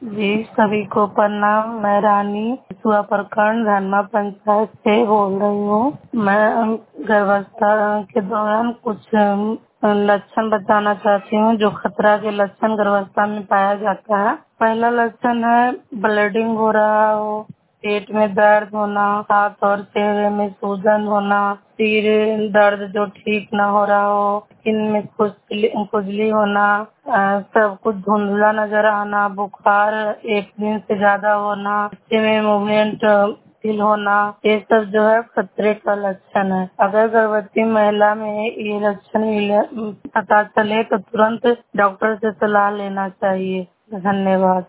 जी, सभी को प्रणाम। मैं रानी सुआ प्रखंड धनमा पंचायत से बोल रही हूँ। मैं गर्भावस्था के दौरान कुछ लक्षण बताना चाहती हूँ जो खतरा के लक्षण गर्भावस्था में पाया जाता है। पहला लक्षण है ब्लीडिंग हो रहा हो, पेट में दर्द होना, हाथ और चेहरे में सूजन होना, सिर दर्द जो ठीक ना हो रहा हो, स्किन में खुजली होना, सब कुछ धुंधला नजर आना, बुखार 1 दिन से ज्यादा होना, बच्चे में मूवमेंट फील होना, ये सब जो है खतरे का लक्षण है। अगर गर्भवती महिला में ये लक्षण पता चले तो तुरंत डॉक्टर से सलाह लेना चाहिए। धन्यवाद।